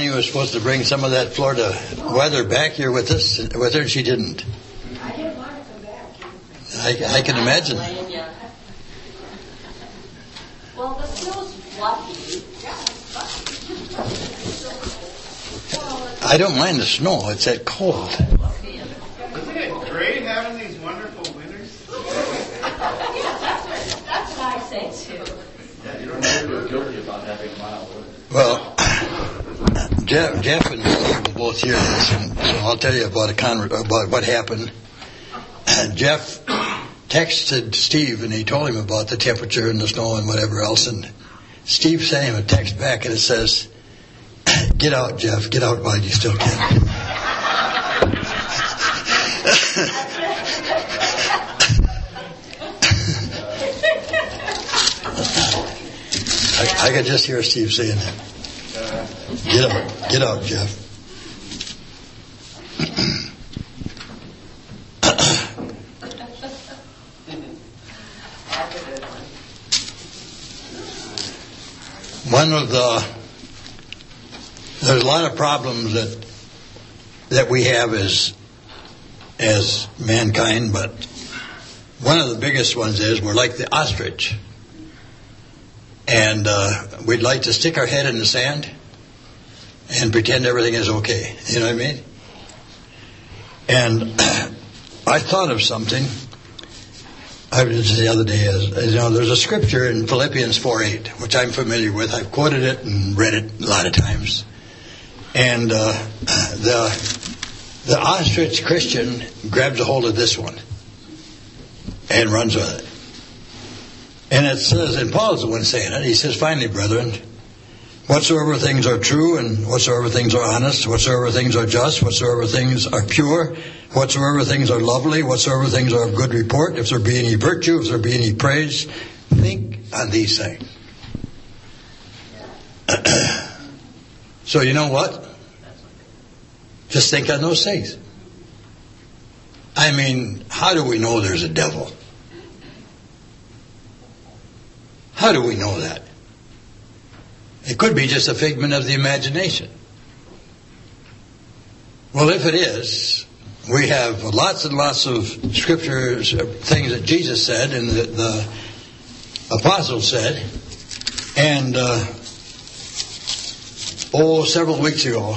Connie was supposed to bring some of that Florida weather back here with her, and she didn't. I didn't want to come back. I can imagine. Well, the snow's fluffy. I don't mind the snow. It's that cold. Isn't it great having these wonderful winters? That's what I say too. Yeah, you don't feel guilty about having a mild winter. Well, Jeff and Steve will both hear this, and so I'll tell you about about what happened. Jeff texted Steve, and he told him about the temperature and the snow and whatever else, and Steve sent him a text back, and it says, "Get out, Jeff. Get out while you still can." I could just hear Steve saying that. Get out, Jeff. There's a lot of problems that we have as mankind, but one of the biggest ones is we're like the ostrich. And we'd like to stick our head in the sand and pretend everything is okay. You know what I mean? And I thought of something. I was the other day, there's a scripture in Philippians 4:8, which I'm familiar with. I've quoted it and read it a lot of times. And the ostrich Christian grabs a hold of this one and runs with it. And it says, and Paul's the one saying it, he says, "Finally, brethren, whatsoever things are true, and whatsoever things are honest, whatsoever things are just, whatsoever things are pure, whatsoever things are lovely, whatsoever things are of good report, if there be any virtue, if there be any praise, think on these things." So you know what? Just think on those things. I mean, how do we know there's a devil? How do we know that? It could be just a figment of the imagination. Well, if it is, we have lots and lots of scriptures, things that Jesus said and that the apostles said. And, several weeks ago,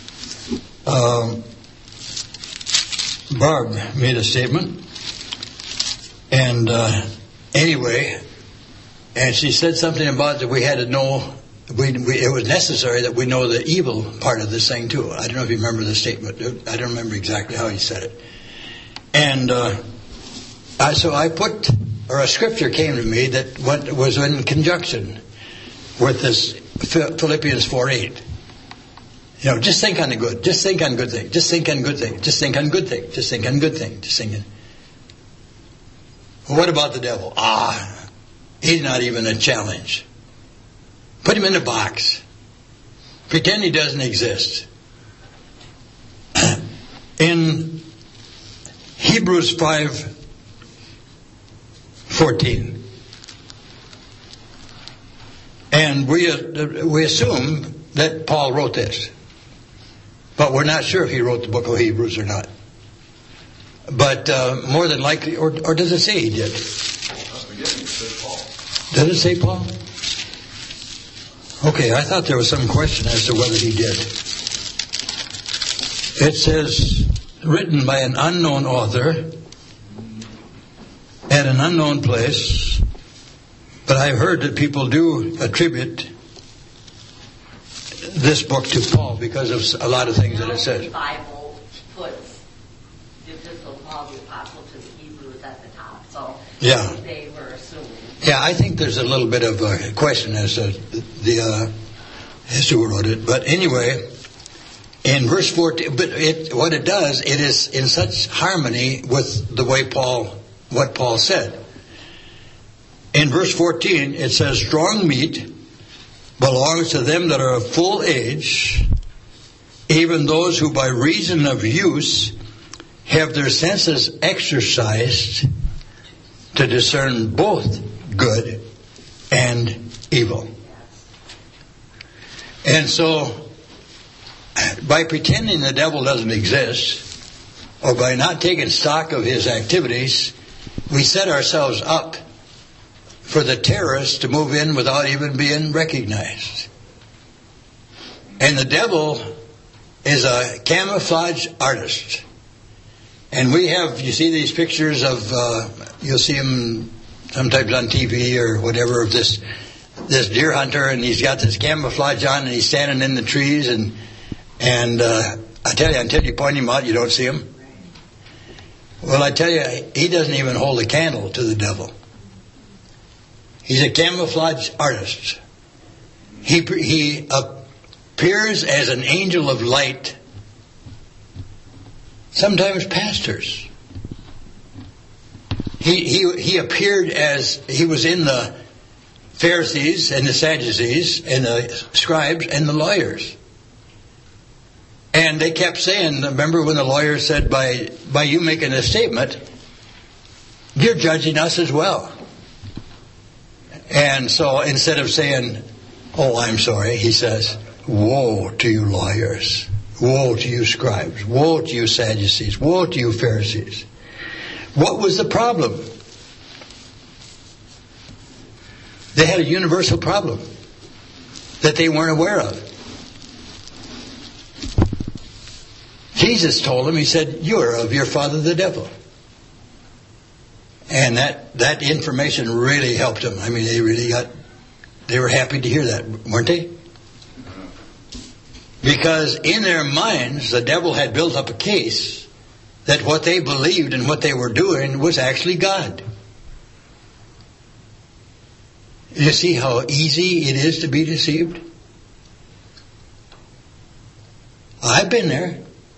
Barb made a statement. And anyway, and she said something about that we had to know, it was necessary that we know the evil part of this thing too. I don't know if you remember the statement. I don't remember exactly how he said it. And so I a scripture came to me that was in conjunction with this Philippians 4:8. Just think on the good. Just think on good things. Just think on good things. Just think on good things. Just think on good things. Just think on... Well, what about the devil? He's not even a challenge. Put him in a box. Pretend he doesn't exist. In Hebrews 5:14, and we assume that Paul wrote this, but we're not sure if he wrote the book of Hebrews or not. But more than likely, or does it say he did? Did it say Paul? Okay, I thought there was some question as to whether he did. It says, written by an unknown author at an unknown place, but I've heard that people do attribute this book to Paul because of a lot of things that it says. The Bible puts the Epistle of Paul the Apostle to the Hebrews at the top, so yeah. They were assuming. Yeah, I think there's a little bit of a question as to as to who wrote it. But anyway, in verse 14, what it does, it is in such harmony with the way what Paul said. In verse 14, it says, "Strong meat belongs to them that are of full age, even those who by reason of use have their senses exercised to discern both good and evil." And so by pretending the devil doesn't exist, or by not taking stock of his activities, we set ourselves up for the terrorists to move in without even being recognized. And the devil is a camouflage artist. And we have, you see these pictures of, you'll see them sometimes on TV or whatever, of this deer hunter, and he's got this camouflage on, and he's standing in the trees, and I tell you, until you point him out, you don't see him. Well, I tell you, he doesn't even hold a candle to the devil. He's a camouflage artist. He appears as an angel of light, sometimes pastors. He appeared as he was in the Pharisees and the Sadducees and the scribes and the lawyers. And they kept saying, remember when the lawyer said, by you making a statement, you're judging us as well. And so instead of saying, oh, I'm sorry, he says, woe to you lawyers, woe to you scribes, woe to you Sadducees, woe to you Pharisees. What was the problem? They had a universal problem that they weren't aware of. Jesus told them, he said, you're of your father the devil. And that information really helped them. I mean, they were happy to hear that, weren't they? Because in their minds, the devil had built up a case that what they believed and what they were doing was actually God. You see how easy it is to be deceived? I've been there.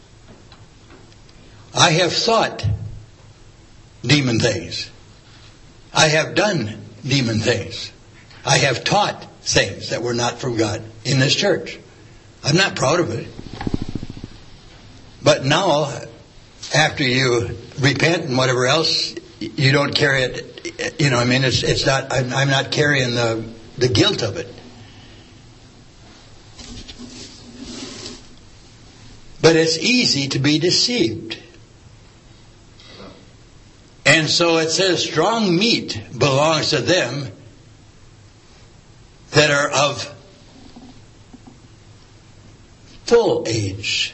I have thought demon things. I have done demon things. I have taught things that were not from God in this church. I'm not proud of it. But now, after you repent and whatever else, you don't carry it. You know, I mean, it's not. I'm not carrying the guilt of it. But it's easy to be deceived. And so it says strong meat belongs to them that are of full age,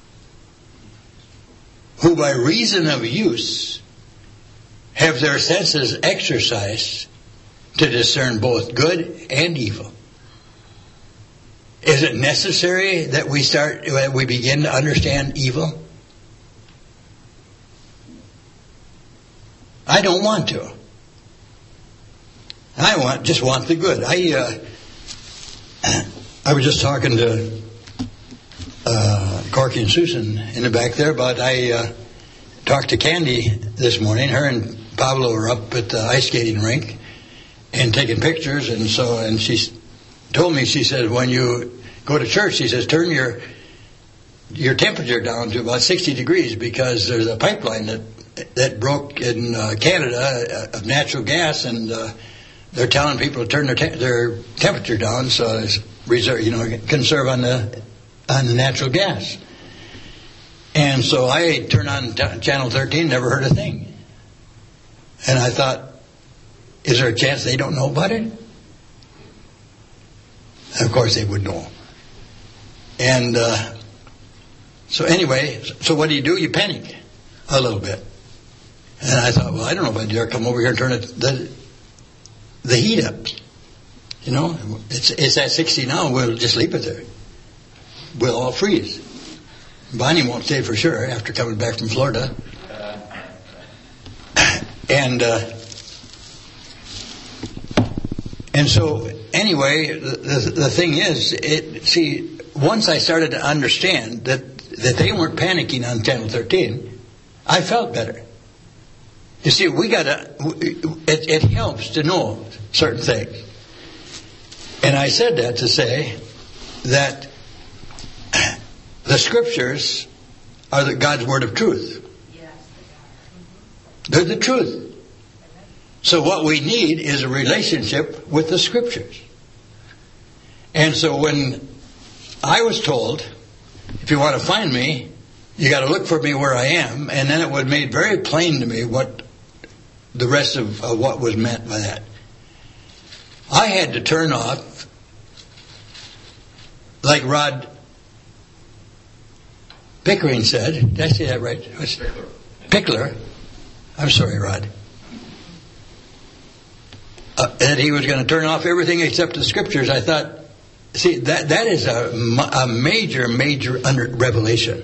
who by reason of use have their senses exercised to discern both good and evil. Is it necessary that we begin to understand evil? I don't want to. I just want the good. I was just talking to Corky and Susan in the back there, but I talked to Candy this morning. Her and Pablo were up at the ice skating rink and taking pictures, and she told me, she said, when you go to church, she says, turn your temperature down to about 60 degrees because there's a pipeline that broke in Canada of natural gas, and they're telling people to turn their temperature down so it's conserve on the natural gas. And so I turned on Channel 13, never heard a thing. And I thought, is there a chance they don't know about it? Of course they would know. And so anyway, so what do? You panic a little bit. And I thought, well, I don't know if I dare come over here and turn the heat up. You know, it's at 60 now. We'll just leave it there. We'll all freeze. Bonnie won't stay for sure after coming back from Florida. And so anyway, the thing is, once I started to understand that they weren't panicking on Channel 13, I felt better. You see, it helps to know certain things. And I said that to say that the scriptures are God's word of truth. Yes, They're the truth. So what we need is a relationship with the scriptures. And so when I was told if you want to find me, you got to look for me where I am. And then it was made very plain to me what the rest of what was meant by that. I had to turn off, like Rod Pickering said. Did I say that right? Pickler. I'm sorry, Rod. That he was going to turn off everything except the scriptures. I thought, see, that is a major revelation.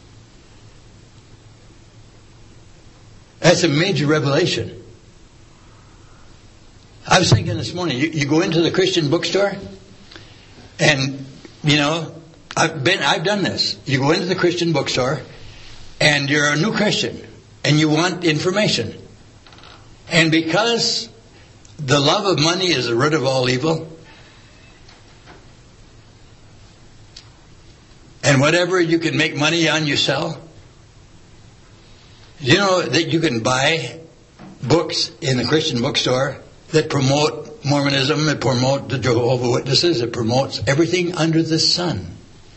That's a major revelation. I was thinking this morning, you go into the Christian bookstore, and, you know, I've done this. You go into the Christian bookstore, and you're a new Christian, and you want information. And because the love of money is the root of all evil, and whatever you can make money on, you sell. You know that you can buy books in the Christian bookstore that promote Mormonism, that promote the Jehovah's Witnesses, that promotes everything under the sun.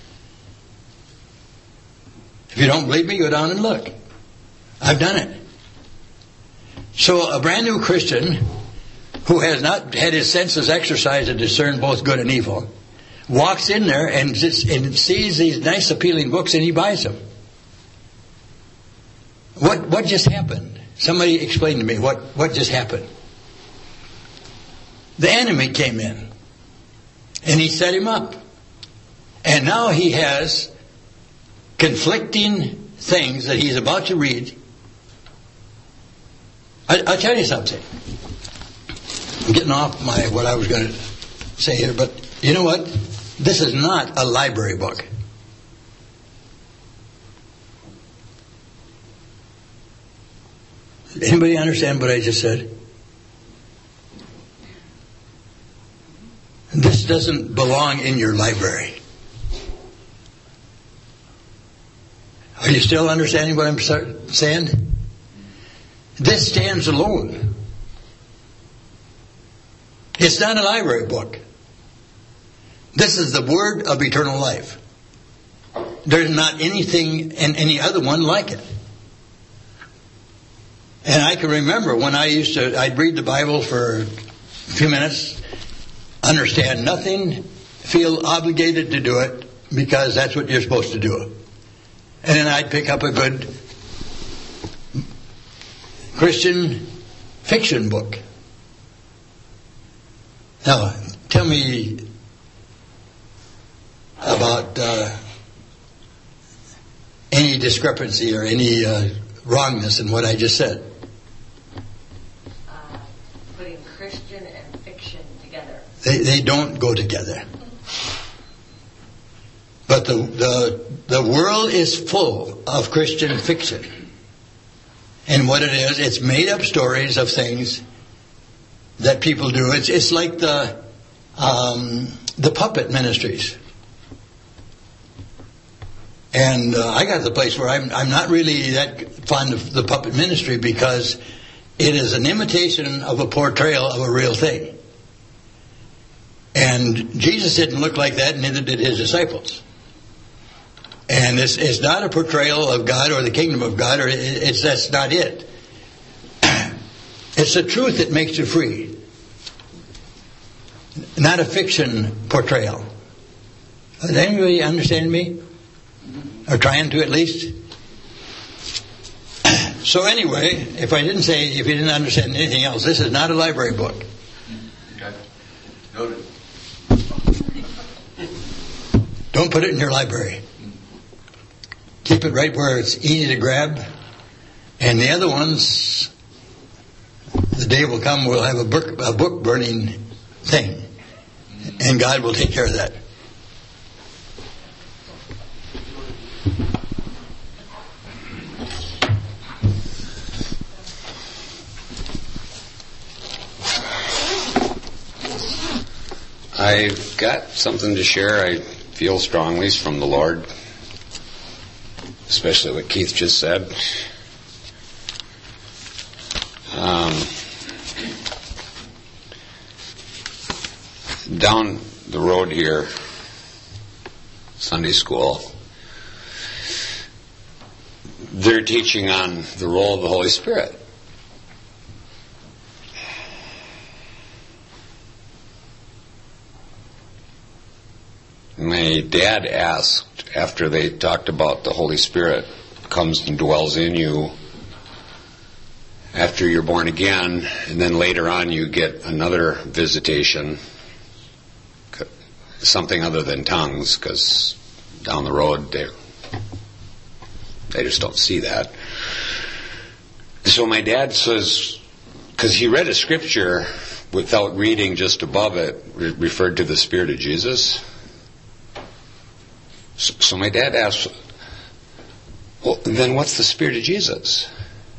If you don't believe me, go down and look. I've done it. So a brand new Christian who has not had his senses exercised to discern both good and evil walks in there and sees these nice appealing books and he buys them. What just happened? Somebody explain to me what just happened. The enemy came in and he set him up. And now he has conflicting things that he's about to read. I'll tell you something. I'm getting off what I was going to say here, but you know what? This is not a library book. Anybody understand what I just said? This doesn't belong in your library. Are you still understanding what I'm saying? This stands alone. It's not a library book. This is the word of eternal life. There's not anything in any other one like it. And I can remember when I'd read the Bible for a few minutes, understand nothing, feel obligated to do it because that's what you're supposed to do. And then I'd pick up a good Christian fiction book. Now, tell me about any discrepancy or any wrongness in what I just said. Putting Christian and fiction together. They don't go together. But the world is full of Christian fiction. And what it is, it's made up stories of things that people do. It's like the puppet ministries. And I got to the place where I'm not really that fond of the puppet ministry because it is an imitation of a portrayal of a real thing. And Jesus didn't look like that, and neither did his disciples. And it's not a portrayal of God or the kingdom of God, or that's not it. It's the truth that makes you free. Not a fiction portrayal. Does anybody understand me? Or trying to at least? So anyway, if you didn't understand anything else, this is not a library book. Okay. Noted. Don't put it in your library. Keep it right where it's easy to grab. And the other ones, the day will come we'll have a book burning thing. And God will take care of that. I've got something to share. I feel strongly from the Lord, especially what Keith just said. Down the road here, Sunday school, they're teaching on the role of the Holy Spirit. My dad asked, after they talked about the Holy Spirit comes and dwells in you after you're born again, and then later on you get another visitation, something other than tongues, because down the road they just don't see that. So my dad says, because he read a scripture without reading just above it, referred to the Spirit of Jesus. So my dad asked, well, then what's the Spirit of Jesus?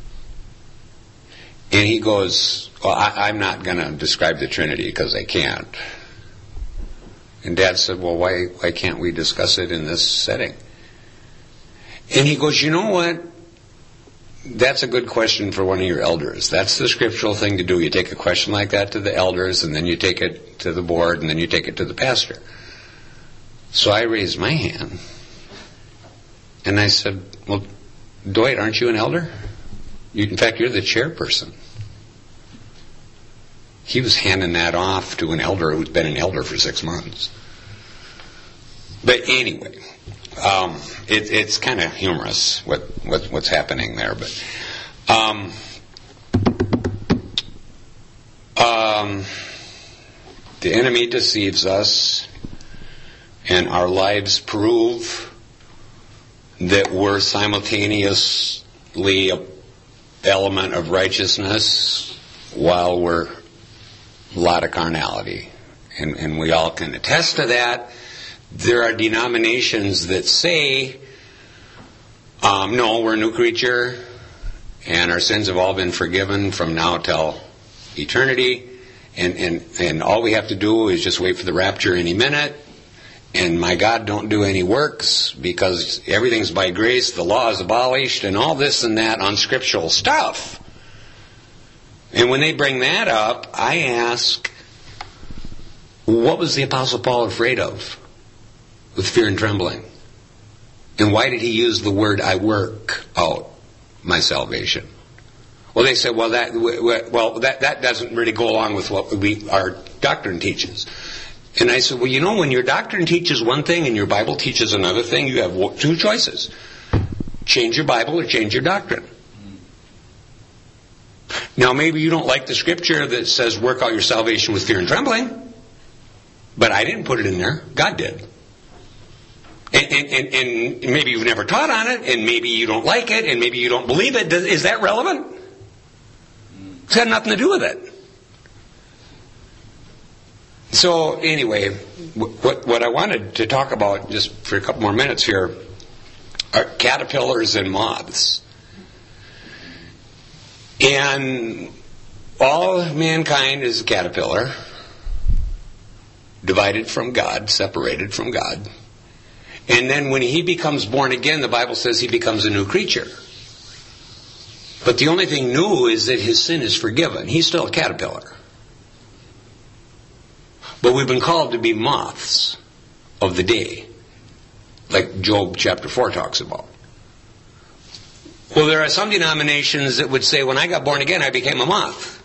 And he goes, well, I'm not going to describe the Trinity because I can't. And Dad said, well, why can't we discuss it in this setting? And he goes, you know what? That's a good question for one of your elders. That's the scriptural thing to do. You take a question like that to the elders, and then you take it to the board, and then you take it to the pastor. So I raised my hand, and I said, well, Dwight, aren't you an elder? In fact, you're the chairperson. He was handing that off to an elder who's been an elder for 6 months. But anyway, it's kind of humorous what's happening there. But the enemy deceives us, and our lives prove that we're simultaneously a element of righteousness while we're a lot of carnality. And we all can attest to that. There are denominations that say, no, we're a new creature, and our sins have all been forgiven from now till eternity, and all we have to do is just wait for the rapture any minute, and my God, don't do any works, because everything's by grace, the law is abolished, and all this and that unscriptural stuff. And when they bring that up, I ask, what was the Apostle Paul afraid of? With fear and trembling. And why did he use the word, I work out my salvation? Well, they said, that doesn't really go along with what our doctrine teaches. And I said, well, you know, when your doctrine teaches one thing and your Bible teaches another thing, you have two choices. Change your Bible or change your doctrine. Now, maybe you don't like the scripture that says work out your salvation with fear and trembling, but I didn't put it in there. God did. And maybe you've never taught on it, and maybe you don't like it, and maybe you don't believe it. Is that relevant? It's got nothing to do with it. So anyway, what I wanted to talk about just for a couple more minutes here are caterpillars and moths. And all mankind is a caterpillar, divided from God, separated from God. And then when he becomes born again, the Bible says he becomes a new creature. But the only thing new is that his sin is forgiven. He's still a caterpillar. But we've been called to be moths of the day, like Job chapter 4 talks about. Well, there are some denominations that would say, when I got born again, I became a moth.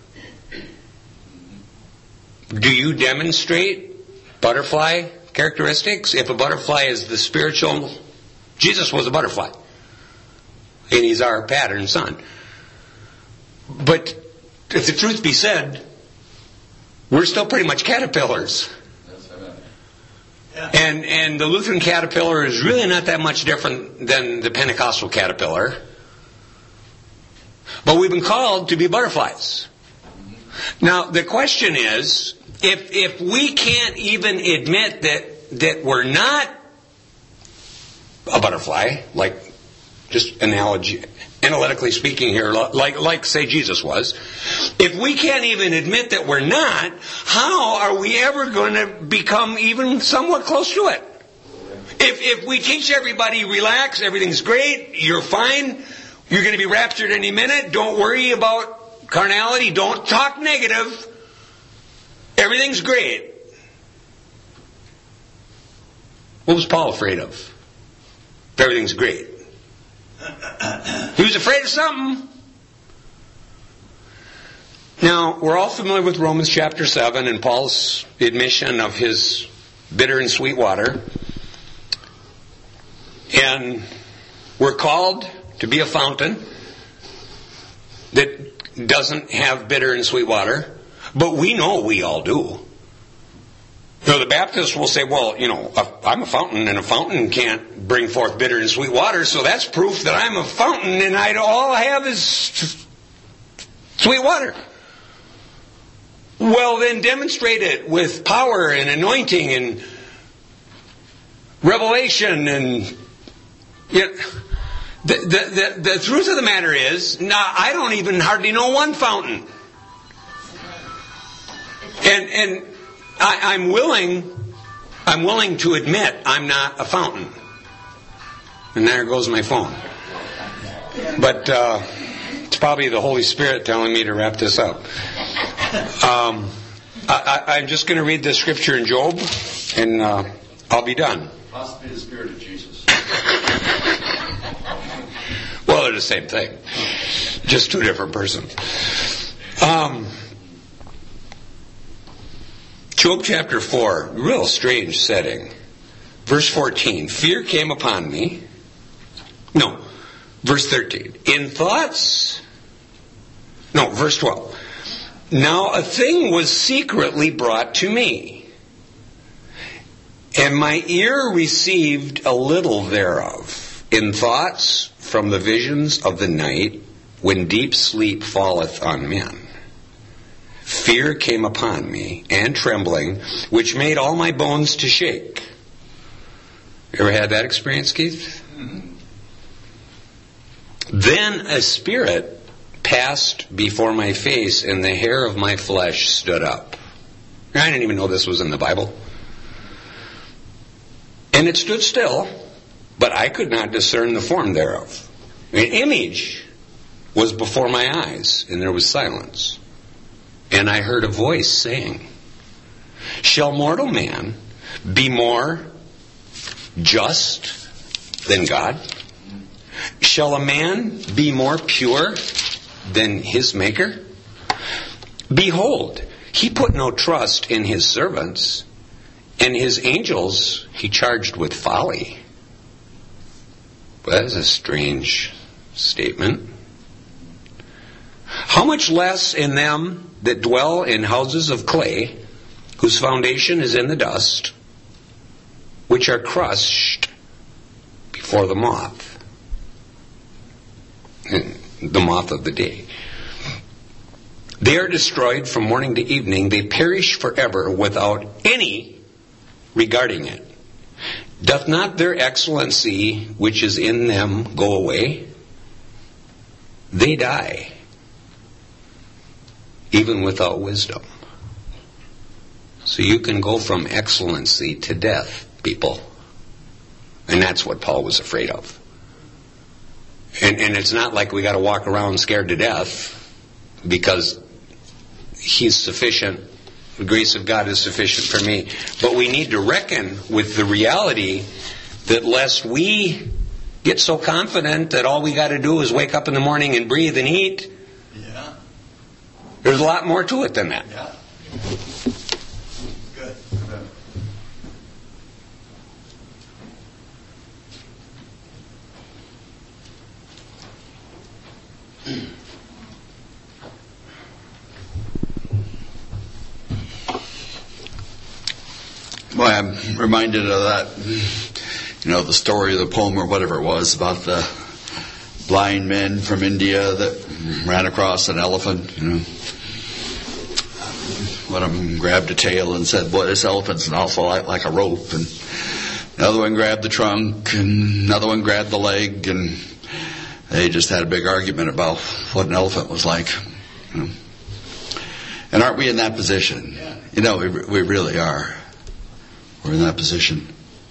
Do you demonstrate butterfly characteristics? If a butterfly is the spiritual, Jesus was a butterfly. And he's our pattern son. But if the truth be said, we're still pretty much caterpillars. And the Lutheran caterpillar is really not that much different than the Pentecostal caterpillar. But we've been called to be butterflies. Now, the question is, if we can't even admit that we're not a butterfly, like just analytically speaking here, like say Jesus was, if we can't even admit that we're not, how are we ever going to become even somewhat close to it? If we teach everybody, relax, everything's great, you're fine, you're going to be raptured any minute, don't worry about carnality, don't talk negative, everything's great. What was Paul afraid of? If everything's great. He was afraid of something. Now, we're all familiar with Romans chapter 7 and Paul's admission of his bitter and sweet water. And we're called to be a fountain that doesn't have bitter and sweet water. But we know we all do. The Baptists will say, well, I'm a fountain, and a fountain can't bring forth bitter and sweet water, so that's proof that I'm a fountain, and all I have is sweet water. Well, then demonstrate it with power and anointing and revelation. And the truth of the matter is, I don't even hardly know one fountain. And I'm willing to admit I'm not a fountain. And there goes my phone. But it's probably the Holy Spirit telling me to wrap this up. I'm just going to read the scripture in Job, and I'll be done. Possibly the Spirit of Jesus. Well, they're the same thing. Just two different persons. Job chapter 4, real strange setting. Verse 14, fear came upon me. No, verse 13. Verse 12. Now a thing was secretly brought to me, and my ear received a little thereof, in thoughts from the visions of the night, when deep sleep falleth on men. Fear came upon me, and trembling, which made all my bones to shake. You ever had that experience, Keith? Mm-hmm. Then a spirit passed before my face, and the hair of my flesh stood up. I didn't even know this was in the Bible. And it stood still, but I could not discern the form thereof. An image was before my eyes, and there was silence. And I heard a voice saying, shall mortal man be more just than God? Shall a man be more pure than his Maker? Behold, he put no trust in his servants, and his angels he charged with folly. Well, that's a strange statement. How much less in them that dwell in houses of clay, whose foundation is in the dust, which are crushed before the moth of the day. They are destroyed from morning to evening. They perish forever without any regarding it. Doth not their excellency which is in them go away? They die, even without wisdom. So you can go from excellency to death, people. And that's what Paul was afraid of. And it's not like we got to walk around scared to death, because he's sufficient. The grace of God is sufficient for me. But we need to reckon with the reality that lest we get so confident that all we got to do is wake up in the morning and breathe and eat, there's a lot more to it than that. Yeah. Good. Boy, I'm reminded of that, the story of the poem or whatever it was about the blind men from India that ran across an elephant. One of them grabbed a tail and said, boy, this elephant's an awful lot like a rope. And another one grabbed the trunk, and another one grabbed the leg, and they just had a big argument about what an elephant was like. And aren't we in that position? Yeah. We really are. We're in that position.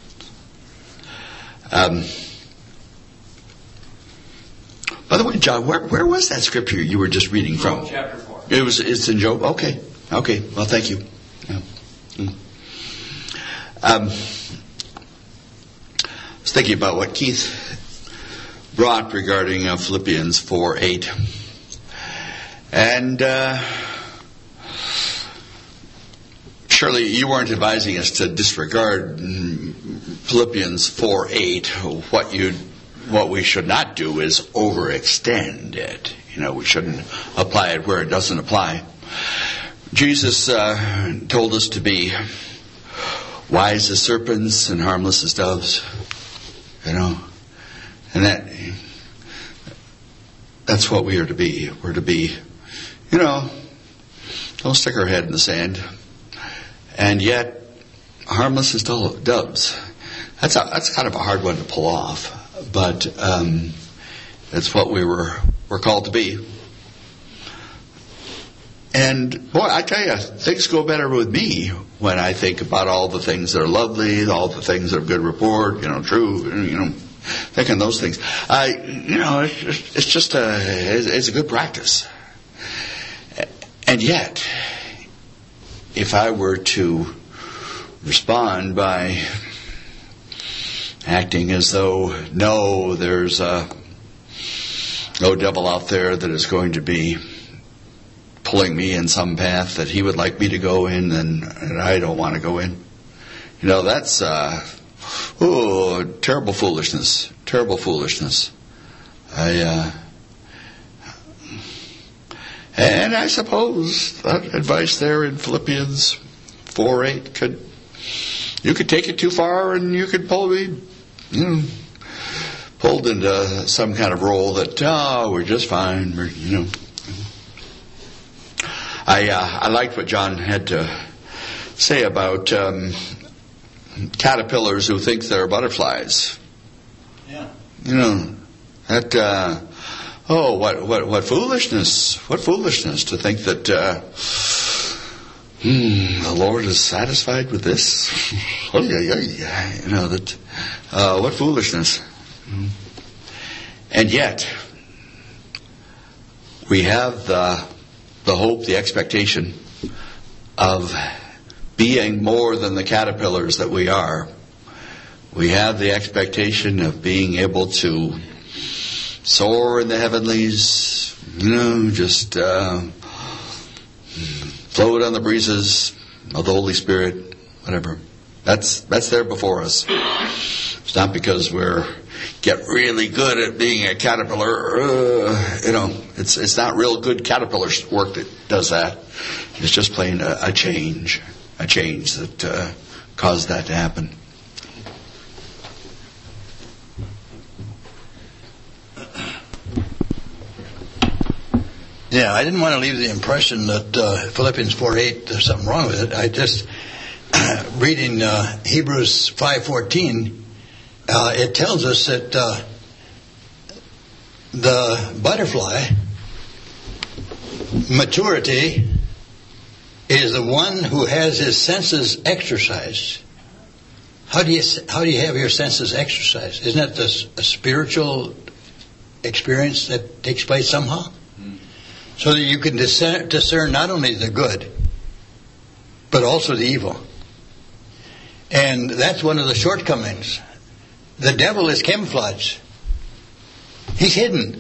By the way, John, where was that scripture you were just reading from? Job chapter 4. It's in Job? Okay. Well, thank you. Yeah. I was thinking about what Keith brought regarding Philippians 4:8. And surely you weren't advising us to disregard Philippians 4:8. What we should not do is overextend it. We shouldn't apply it where it doesn't apply. Jesus told us to be wise as serpents and harmless as doves. And that's what we are to be. We're to be, don't stick our head in the sand. And yet, harmless as doves. That's kind of a hard one to pull off. But that's what we're called to be. And boy, I tell you, things go better with me when I think about all the things that are lovely, all the things that are good report, true, thinking those things. It's a good practice. And yet, if I were to respond by acting as though, no, there's no devil out there that is going to be pulling me in some path that he would like me to go in, and I don't want to go in. That's terrible foolishness. Terrible foolishness. And I suppose that advice there in Philippians 4:8 you could take it too far, and you could probably pulled into some kind of role that we're just fine. I liked what John had to say about caterpillars who think they're butterflies. Yeah. That what foolishness! What foolishness to think that the Lord is satisfied with this. What foolishness! And yet, we have the hope, the expectation of being more than the caterpillars that we are. We have the expectation of being able to soar in the heavenlies, just float on the breezes of the Holy Spirit, whatever. That's there before us. It's not because we're get really good at being a caterpillar. It's not real good caterpillar work that does that. It's just plain a change that caused that to happen. Yeah, I didn't want to leave the impression that Philippians 4:8, there's something wrong with it. I just, reading Hebrews 5:14, it tells us that the butterfly, maturity, is the one who has his senses exercised. How do you have your senses exercised? Isn't that a spiritual experience that takes place somehow? So that you can discern not only the good, but also the evil. And that's one of the shortcomings. The devil is camouflage. He's hidden.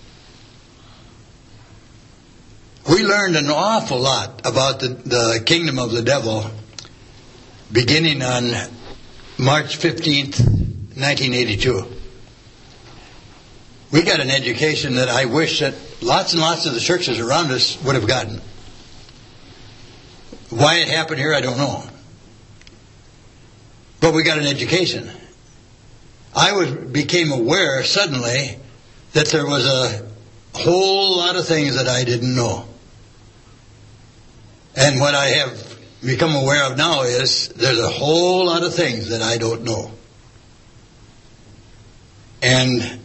We learned an awful lot about the kingdom of the devil beginning on March 15th, 1982. We got an education that I wish that lots and lots of the churches around us would have gotten. Why it happened here, I don't know. But we got an education. I became aware suddenly that there was a whole lot of things that I didn't know. And what I have become aware of now is there's a whole lot of things that I don't know. And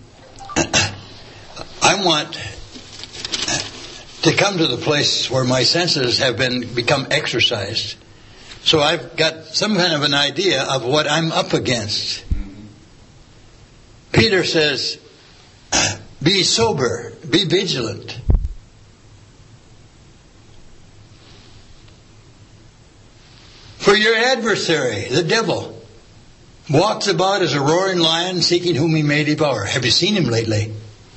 I want to come to the place where my senses have become exercised. So I've got some kind of an idea of what I'm up against. Peter says, be sober, be vigilant. For your adversary, the devil, walks about as a roaring lion, seeking whom he may devour. Have you seen him lately?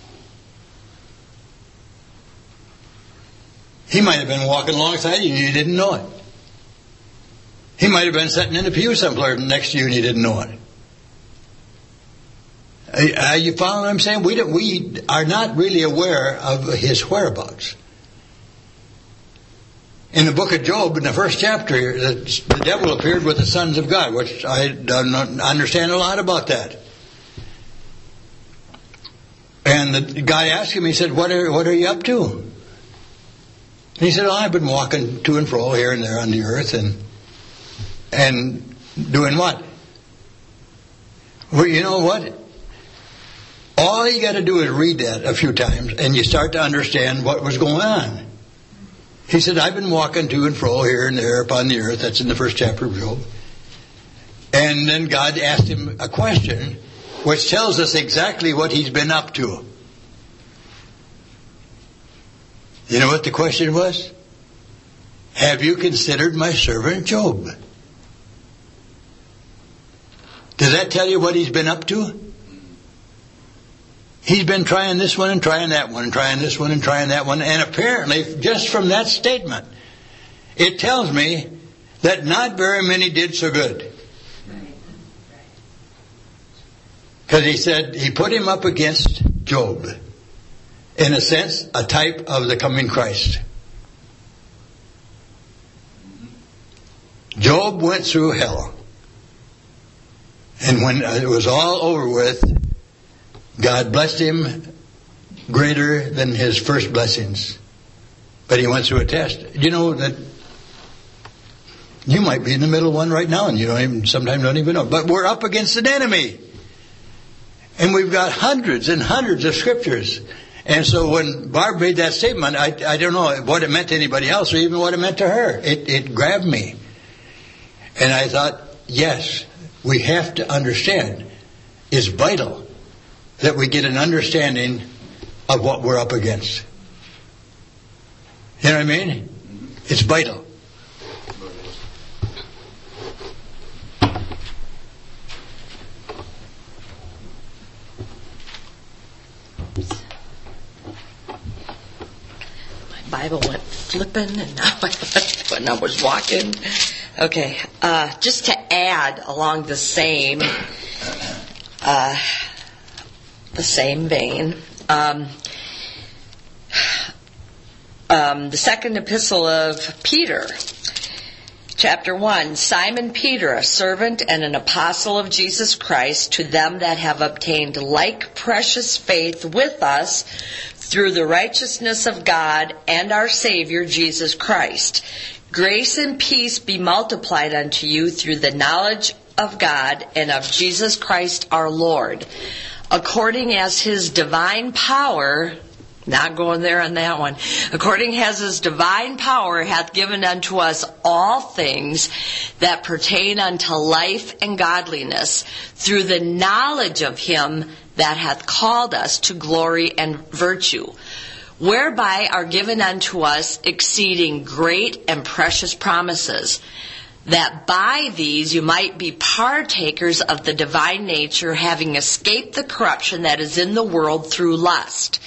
He might have been walking alongside you and you didn't know it. He might have been sitting in a pew somewhere next to you and you didn't know it. Are you following what I'm saying? We are not really aware of his whereabouts. In the book of Job, in the first chapter, the devil appeared with the sons of God, which I don't understand a lot about that. And the guy asked him, he said, what are you up to? And he said, I've been walking to and fro here and there on the earth and doing what? Well, you know what? All you got to do is read that a few times and you start to understand what was going on. He said, I've been walking to and fro here and there upon the earth. That's in the first chapter of Job. And then God asked him a question which tells us exactly what he's been up to. You know what the question was? Have you considered my servant Job? Does that tell you what he's been up to? He's been trying this one and trying that one and trying this one and trying that one. And apparently, just from that statement, it tells me that not very many did so good. Because he said he put him up against Job. In a sense, a type of the coming Christ. Job went through hell. And when it was all over with, God blessed him greater than his first blessings. But he went through a test. You know that you might be in the middle of one right now and you sometimes don't even know. But we're up against an enemy. And we've got hundreds and hundreds of scriptures. And so when Barb made that statement, I don't know what it meant to anybody else or even what it meant to her. It grabbed me. And I thought, yes, we have to understand. It's vital that we get an understanding of what we're up against. You know what I mean? It's vital. My Bible went flipping and now when I was walking. Okay, just to add along the same vein. The second epistle of Peter, chapter 1. Simon Peter, a servant and an apostle of Jesus Christ, to them that have obtained like precious faith with us through the righteousness of God and our Savior Jesus Christ. Grace and peace be multiplied unto you through the knowledge of God and of Jesus Christ our Lord, according as his divine power, not going there on that one, according as his divine power hath given unto us all things that pertain unto life and godliness, through the knowledge of him that hath called us to glory and virtue, whereby are given unto us exceeding great and precious promises, that by these you might be partakers of the divine nature, having escaped the corruption that is in the world through lust.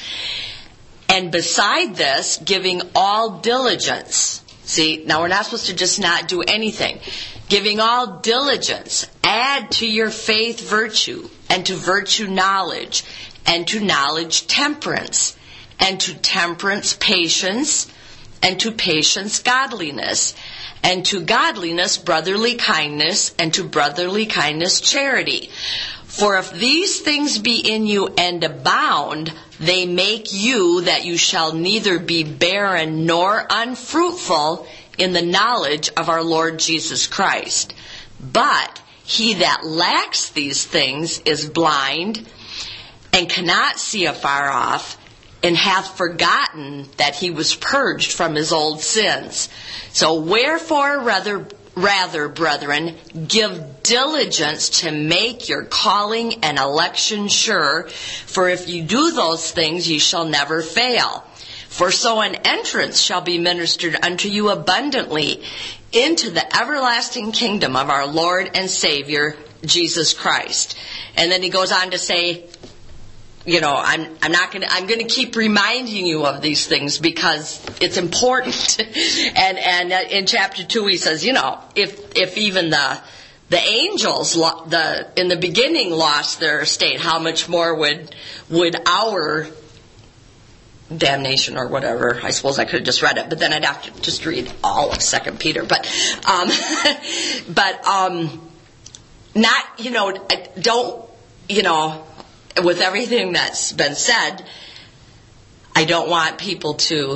And beside this, giving all diligence. See, now we're not supposed to just not do anything. Giving all diligence, add to your faith virtue, and to virtue knowledge, and to knowledge temperance, and to temperance patience, and to patience godliness, and to godliness brotherly kindness, and to brotherly kindness charity. For if these things be in you and abound, they make you that you shall neither be barren nor unfruitful in the knowledge of our Lord Jesus Christ. But he that lacks these things is blind, and cannot see afar off, and hath forgotten that he was purged from his old sins. So wherefore, rather, brethren, give diligence to make your calling and election sure, for if you do those things, ye shall never fail. For so an entrance shall be ministered unto you abundantly into the everlasting kingdom of our Lord and Savior, Jesus Christ. And then he goes on to say, I'm going to keep reminding you of these things because it's important. and in chapter 2 he says, if even the angels in the beginning lost their estate, how much more would our damnation or whatever? I suppose I could have just read it, but then I'd have to just read all of 2 Peter. But with everything that's been said, I don't want people to,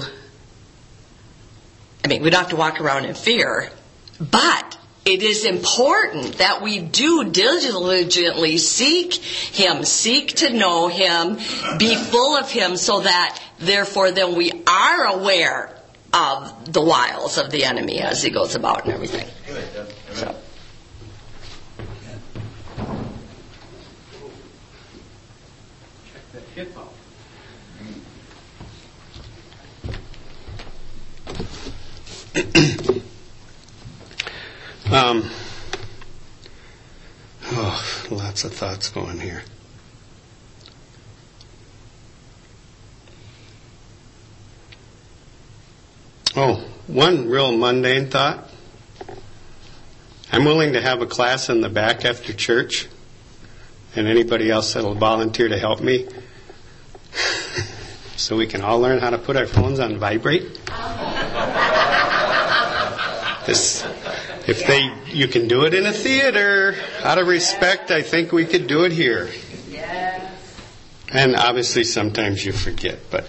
we don't have to walk around in fear, but it is important that we do diligently seek Him, seek to know Him, be full of Him, so that therefore then we are aware of the wiles of the enemy as he goes about and everything. So. Hip hop. Lots of thoughts going here. One real mundane thought. I'm willing to have a class in the back after church, and anybody else that'll volunteer to help me, so we can all learn how to put our phones on vibrate. You can do it in a theater. Out of respect, I think we could do it here. Yes. And obviously sometimes you forget, but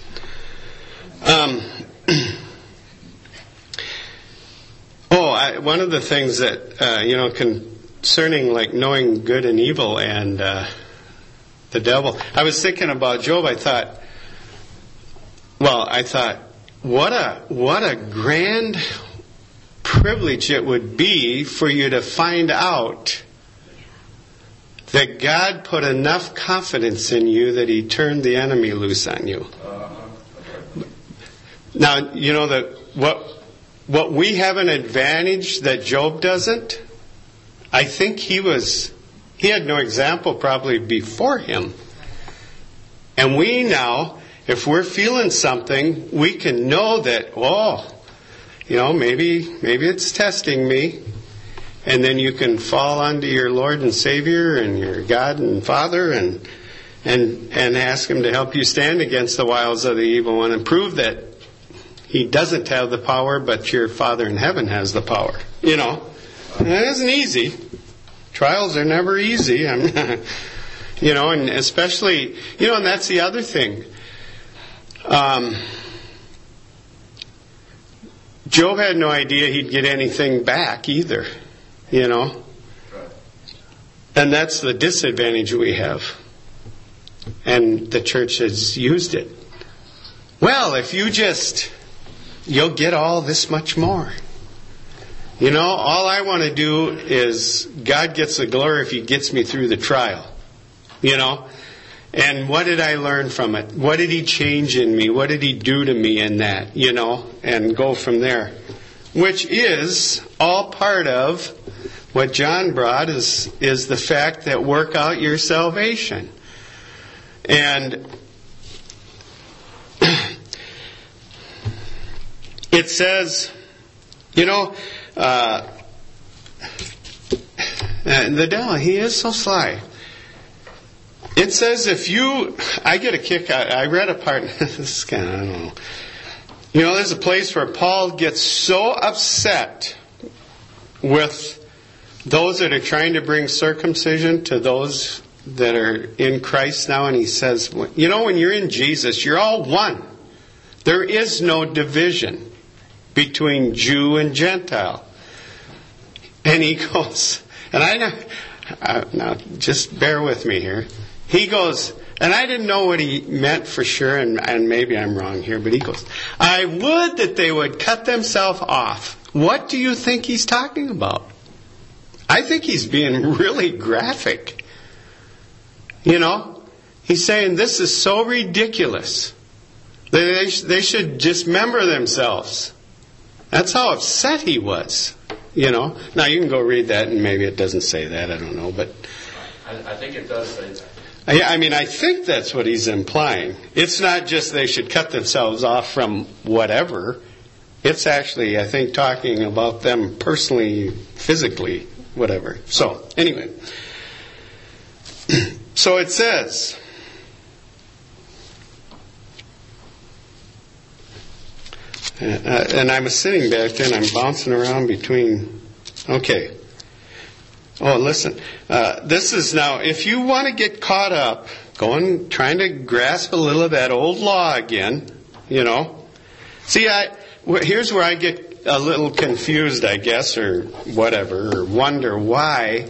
one of the things that concerning like knowing good and evil and the devil, I was thinking about Job. I thought, what a grand privilege it would be for you to find out that God put enough confidence in you that He turned the enemy loose on you. Now, that what we have an advantage that Job doesn't. I think he had no example probably before him. And we now, if we're feeling something, we can know that, maybe it's testing me. And then you can fall onto your Lord and Savior and your God and Father and ask Him to help you stand against the wiles of the evil one and prove that He doesn't have the power, but your Father in heaven has the power. And that isn't easy. Trials are never easy. And especially, and that's the other thing. Job had no idea he'd get anything back either, And that's the disadvantage we have. And the church has used it. Well, if you'll get all this much more. All I want to do is God gets the glory if He gets me through the trial. And what did I learn from it? What did He change in me? What did He do to me in that? And go from there. Which is all part of what John brought is the fact that work out your salvation. And it says, the devil, he is so sly. It says I get a kick out, I read a part, this is kind of, I don't know. There's a place where Paul gets so upset with those that are trying to bring circumcision to those that are in Christ now, and he says, when you're in Jesus, you're all one. There is no division between Jew and Gentile. And he goes, and now just bear with me here. He goes, and I didn't know what he meant for sure, and maybe I'm wrong here, but he goes, I would that they would cut themselves off. What do you think he's talking about? I think he's being really graphic. He's saying this is so ridiculous. They should dismember themselves. That's how upset he was. you know. Now you can go read that and maybe it doesn't say that, I don't know, but I think it does say that. I mean, I think that's what he's implying. It's not just they should cut themselves off from whatever. It's actually, I think, talking about them personally, physically, whatever. So, anyway. So it says, and I was sitting back there and I'm bouncing around between, okay. Oh, listen. This is now, if you want to get caught up, trying to grasp a little of that old law again, you know. See, here's where I get a little confused, I guess, or whatever, or wonder why.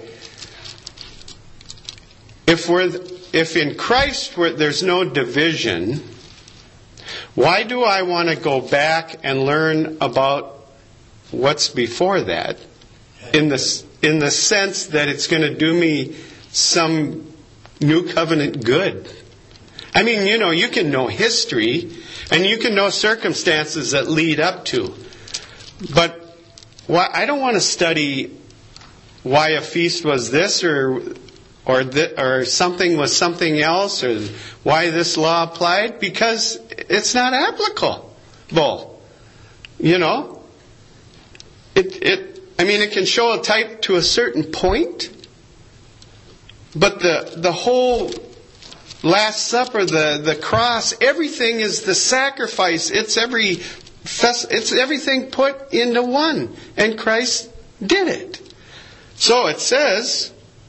If in Christ there's no division, why do I want to go back and learn about what's before that? In the sense that it's going to do me some new covenant good. I mean, you know, you can know history and you can know circumstances that lead up to. But I don't want to study why a feast was this or something was something else, or why this law applied, because it's not applicable. You know? It can show a type to a certain point, but the whole Last Supper, the cross, everything is the sacrifice. It's everything put into one, and Christ did it. So it says,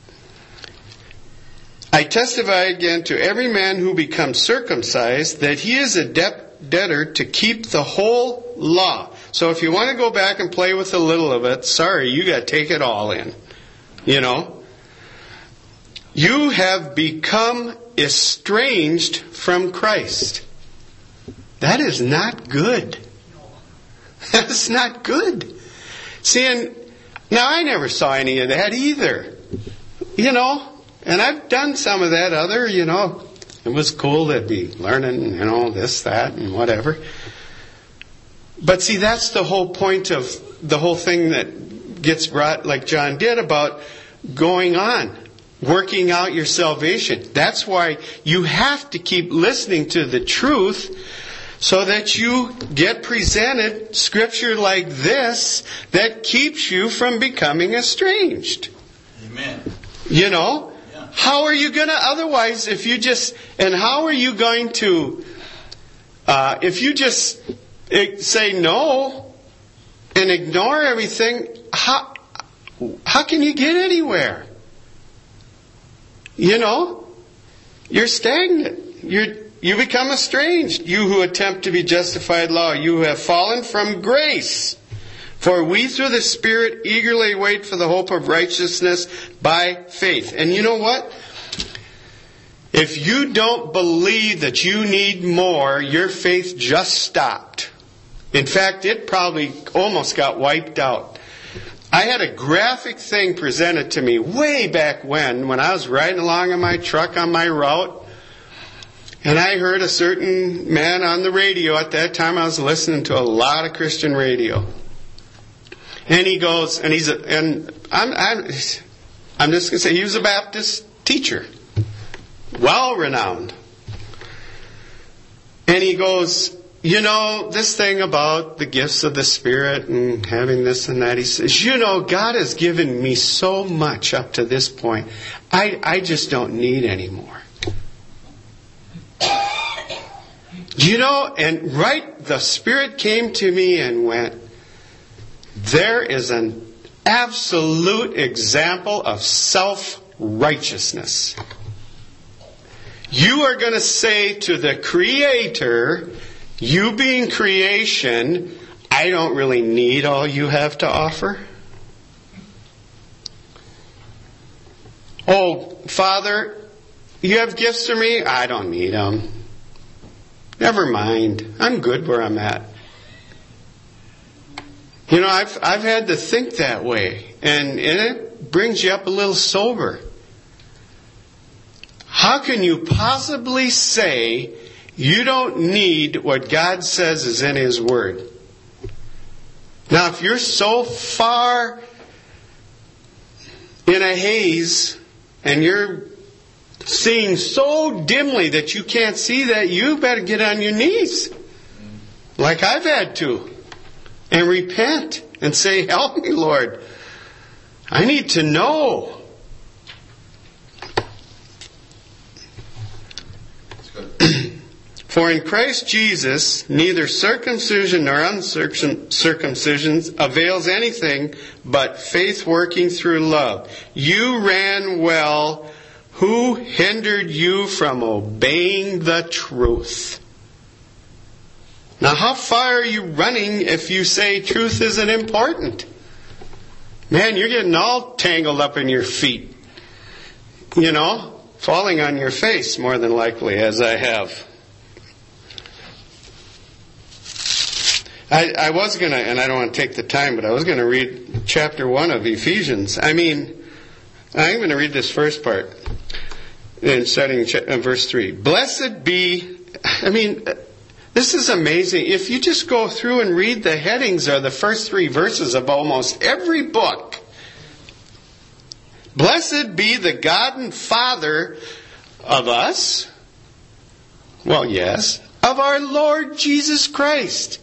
I testify again to every man who becomes circumcised that he is a debtor to keep the whole law. So if you want to go back and play with a little of it, sorry, you got to take it all in. You know? You have become estranged from Christ. That is not good. That's not good. See, and now I never saw any of that either. You know? And I've done some of that other, you know. It was cool to be learning, you know, this, that, and whatever. But see, that's the whole point of the whole thing that gets brought, like John did, about going on, working out your salvation. That's why you have to keep listening to the truth so that you get presented scripture like this that keeps you from becoming estranged. Amen. You know? How are you going to otherwise, if you just say no and ignore everything, how can you get anywhere? You know? You're stagnant. You become estranged. You who attempt to be justified law, you have fallen from grace. For we through the Spirit eagerly wait for the hope of righteousness by faith. And you know what? If you don't believe that you need more, your faith just stopped. In fact, it probably almost got wiped out. I had a graphic thing presented to me way back when I was riding along in my truck on my route. And I heard a certain man on the radio. At that time I was listening to a lot of Christian radio. And he goes, I'm just going to say he was a Baptist teacher, well renowned. And he goes, you know, this thing about the gifts of the Spirit and having this and that, he says, you know, God has given me so much up to this point. I just don't need any more. You know, and the Spirit came to me and went, there is an absolute example of self-righteousness. You are going to say to the Creator, you being creation, I don't really need all you have to offer. Oh, Father, you have gifts for me? I don't need them. Never mind. I'm good where I'm at. You know, I've had to think that way, and it brings you up a little sober. How can you possibly say you don't need what God says is in His Word? Now, if you're so far in a haze and you're seeing so dimly that you can't see that, you better get on your knees, like I've had to, and repent and say, help me, Lord. I need to know. For in Christ Jesus, neither circumcision nor uncircumcision avails anything, but faith working through love. You ran well. Who hindered you from obeying the truth? Now, how far are you running if you say truth isn't important? Man, you're getting all tangled up in your feet. You know, falling on your face more than likely, as I have. I was going to, and I don't want to take the time, but I was going to read chapter 1 of Ephesians. I'm going to read this first part, and starting in verse 3. Blessed be, this is amazing. If you just go through and read the headings or the first 3 verses of almost every book. Blessed be the God and Father of us. Well, yes. Of our Lord Jesus Christ.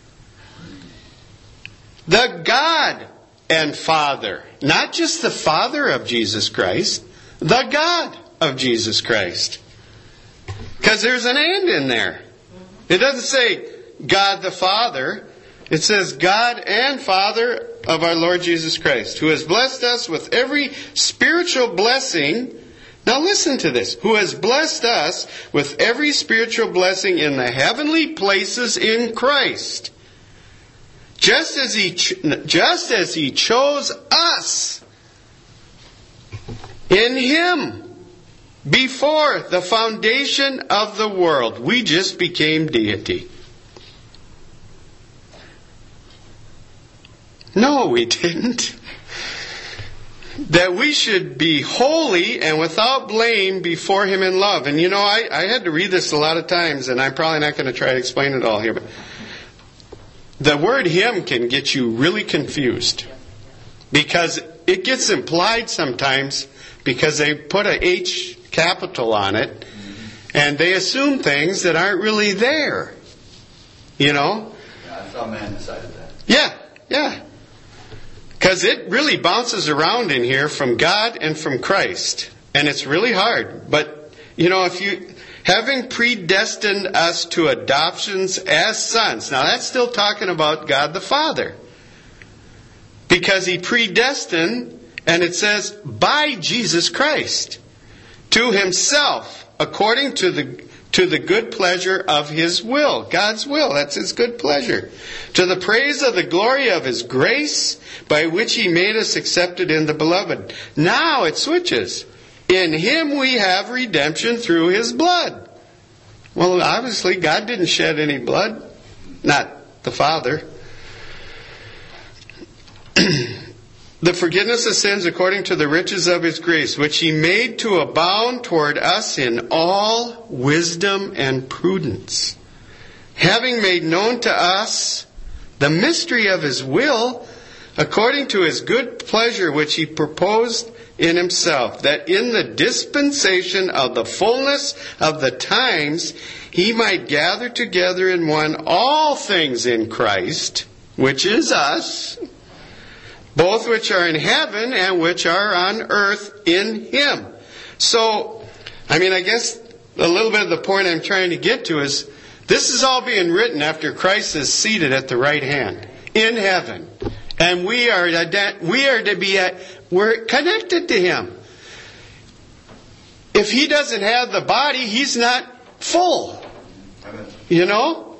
The God and Father. Not just the Father of Jesus Christ. The God of Jesus Christ. Because there's an and in there. It doesn't say God the Father. It says God and Father of our Lord Jesus Christ, who has blessed us with every spiritual blessing. Now listen to this. Who has blessed us with every spiritual blessing in the heavenly places in Christ. Just as He chose us in Him. Before the foundation of the world, we just became deity. No, we didn't. That we should be holy and without blame before Him in love. And you know, I had to read this a lot of times, and I'm probably not going to try to explain it all here. But the word Him can get you really confused. Because it gets implied sometimes because they put a H capital on it, and they assume things that aren't really there. You know? Yeah, I saw man decided that. Yeah. Because it really bounces around in here from God and from Christ. And it's really hard. But, you know, if you, having predestined us to adoptions as sons. Now that's still talking about God the Father. Because He predestined, and it says, by Jesus Christ. To Himself, according to the good pleasure of His will. God's will, that's His good pleasure. To the praise of the glory of His grace, by which He made us accepted in the Beloved. Now it switches. In Him we have redemption through His blood. Well, obviously God didn't shed any blood. Not the Father. The forgiveness of sins according to the riches of His grace, which He made to abound toward us in all wisdom and prudence. Having made known to us the mystery of His will, according to His good pleasure which He proposed in Himself, that in the dispensation of the fullness of the times He might gather together in one all things in Christ, which is us, both which are in heaven and which are on earth in Him. So, I guess a little bit of the point I'm trying to get to is, this is all being written after Christ is seated at the right hand in heaven. And we're connected to Him. If He doesn't have the body, He's not full. You know?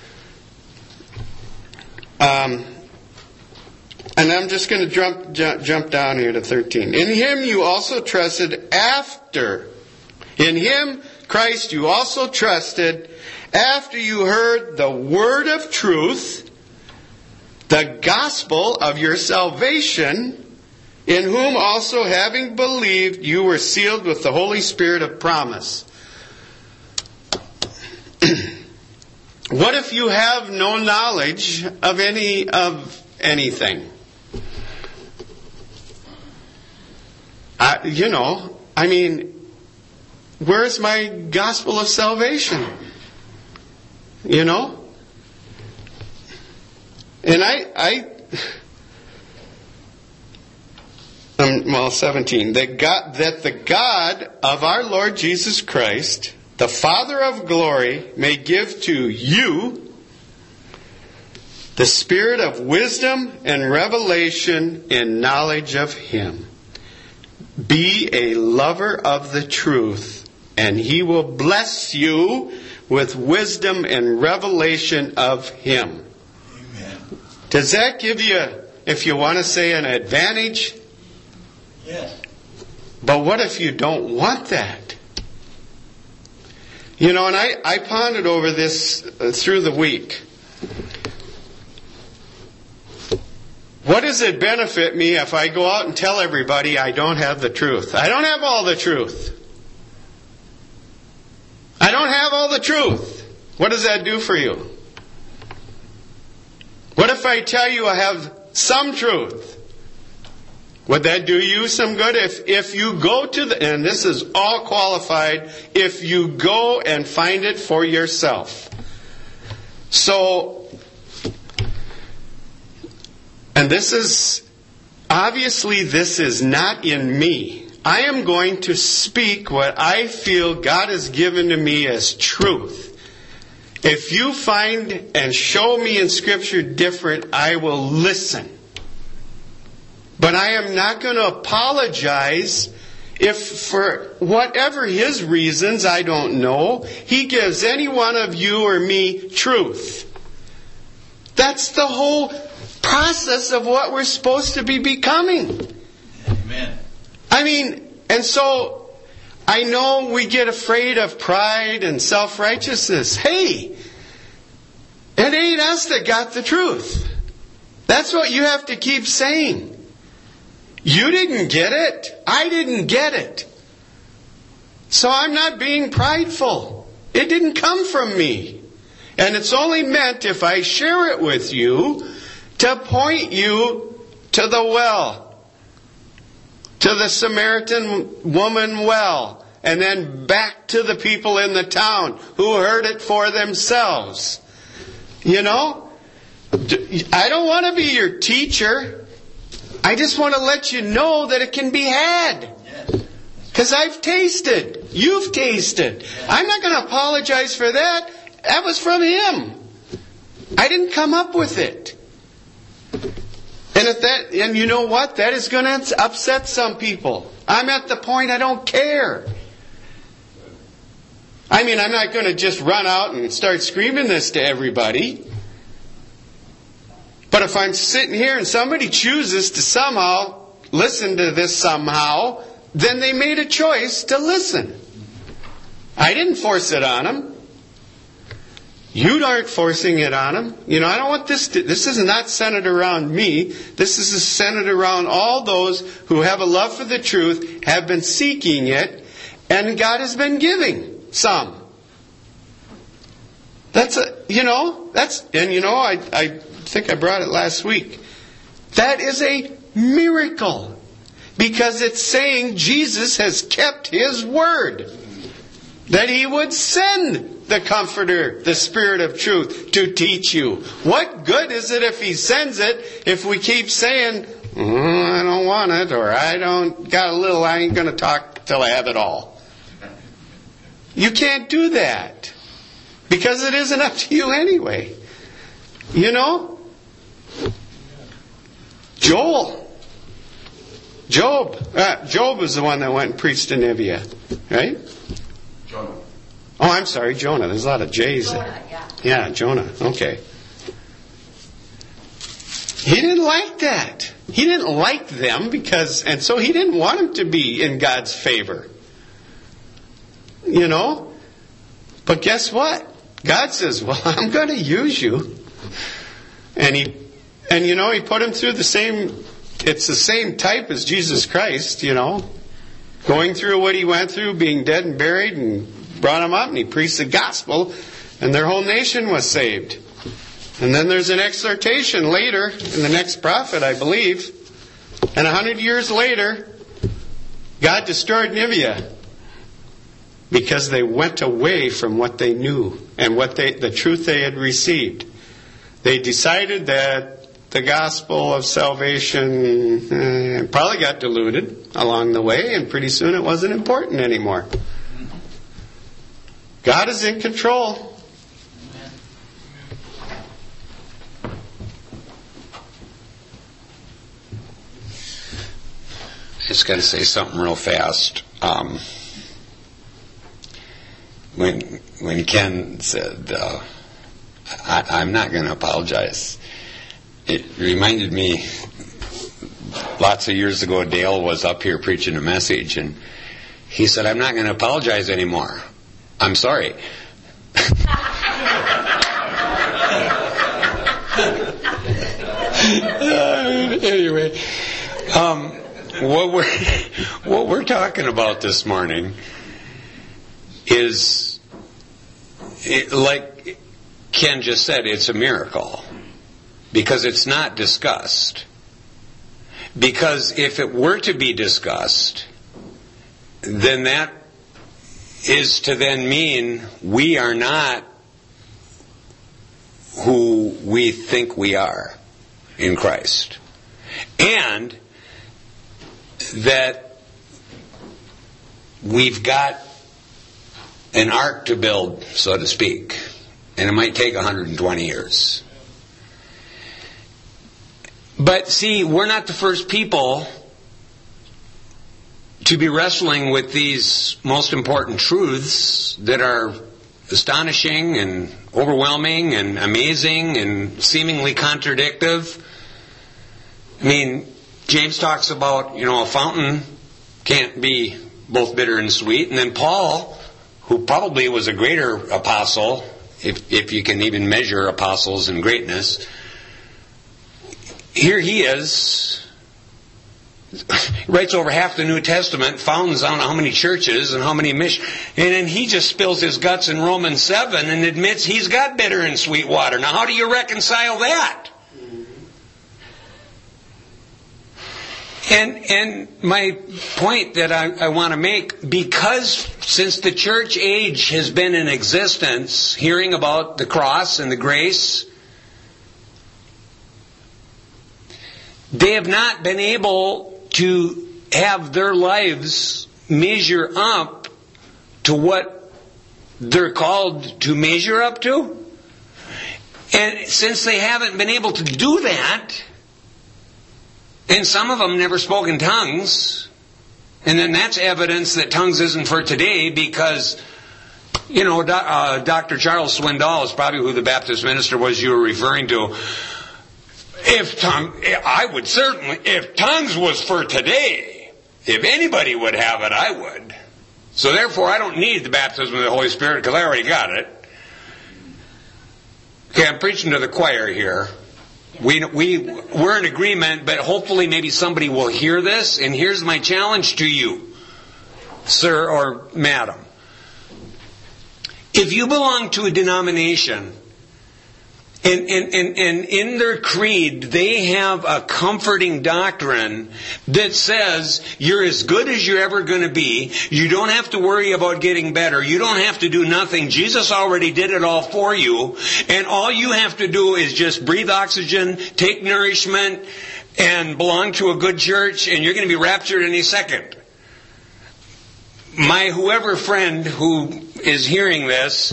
And I'm just going to jump down here to 13. In Him you also trusted after. In Him, Christ, you also trusted after you heard the word of truth, the gospel of your salvation, in whom also having believed you were sealed with the Holy Spirit of promise. What if you have no knowledge of anything? Where's my gospel of salvation? And 17. That the God of our Lord Jesus Christ, the Father of glory, may give to you the spirit of wisdom and revelation in knowledge of Him. Be a lover of the truth, and He will bless you with wisdom and revelation of Him. Amen. Does that give you, if you want to say, an advantage? Yes. But what if you don't want that? And I pondered over this through the week. What does it benefit me if I go out and tell everybody I don't have the truth? I don't have all the truth. I don't have all the truth. What does that do for you? What if I tell you I have some truth? Would that do you some good? If you go to and this is all qualified, if you go and find it for yourself. So, and this is not in me. I am going to speak what I feel God has given to me as truth. If you find and show me in Scripture different, I will listen. But I am not going to apologize if for whatever His reasons, I don't know, He gives any one of you or me truth. That's the whole process of what we're supposed to be becoming. Amen. And so I know we get afraid of pride and self-righteousness. Hey, it ain't us that got the truth. That's what you have to keep saying. You didn't get it. I didn't get it. So I'm not being prideful. It didn't come from me. And it's only meant, if I share it with you, to point you to the well, to the Samaritan woman well, and then back to the people in the town who heard it for themselves. I don't want to be your teacher. I just want to let you know that it can be had. Because I've tasted. You've tasted. I'm not going to apologize for that. That was from Him. I didn't come up with it. And you know what? That is going to upset some people. I'm at the point I don't care. I'm not going to just run out and start screaming this to everybody. But if I'm sitting here and somebody chooses to somehow listen to this somehow, then they made a choice to listen. I didn't force it on them. You aren't forcing it on them. I don't want this is not centered around me. This is centered around all those who have a love for the truth, have been seeking it, and God has been giving some. I think I brought it last week. That is a miracle. Because it's saying Jesus has kept His word. That He would send the Comforter, the Spirit of truth, to teach you. What good is it if He sends it if we keep saying, I don't want it, or I ain't going to talk till I have it all. You can't do that. Because it isn't up to you anyway. Job was the one that went and preached to Nineveh, right? Jonah. Oh, I'm sorry, Jonah. There's a lot of J's there. Jonah, Yeah, Jonah. Okay. He didn't like that. He didn't like them and so he didn't want them to be in God's favor. But guess what? God says, well, I'm going to use you. And he put him through it's the same type as Jesus Christ, going through what He went through, being dead and buried, and brought Him up, and He preached the gospel. and their whole nation was saved. And then there's an exhortation later in the next prophet, I believe. And 100 years later, God destroyed Nineveh because they went away from what they knew and the truth they had received. They decided that the gospel of salvation probably got diluted along the way, and pretty soon it wasn't important anymore. God is in control. Just got to say something real fast. When Ken said, I'm not going to apologize, it reminded me, lots of years ago, Dale was up here preaching a message, and he said, I'm not going to apologize anymore. I'm sorry. Anyway, what we're talking about this morning is, like Ken just said, it's a miracle because it's not discussed. Because if it were to be discussed, then that is to then mean we are not who we think we are in Christ. And that we've got an ark to build, so to speak. And it might take 120 years. But see, we're not the first people to be wrestling with these most important truths that are astonishing and overwhelming and amazing and seemingly contradictive. I mean, James talks about, a fountain can't be both bitter and sweet. And then Paul, who probably was a greater apostle, if you can even measure apostles in greatness, here he is, writes over half the New Testament, founds I don't know how many churches and how many missions, and then he just spills his guts in Romans 7 and admits he's got bitter and sweet water. Now how do you reconcile that? And my point that I want to make, because since the church age has been in existence, hearing about the cross and the grace, they have not been able to have their lives measure up to what they're called to measure up to. And since they haven't been able to do that, and some of them never spoke in tongues, and then that's evidence that tongues isn't for today because, Dr. Charles Swindoll is probably who the Baptist minister was you were referring to. If tongues was for today, if anybody would have it, I would. So therefore, I don't need the baptism of the Holy Spirit because I already got it. Okay, I'm preaching to the choir here. We're in agreement, but hopefully maybe somebody will hear this. And here's my challenge to you, sir or madam. If you belong to a denomination, and in their creed, they have a comforting doctrine that says you're as good as you're ever going to be. You don't have to worry about getting better. You don't have to do nothing. Jesus already did it all for you. And all you have to do is just breathe oxygen, take nourishment, and belong to a good church, and you're going to be raptured any second. My whoever friend who is hearing this,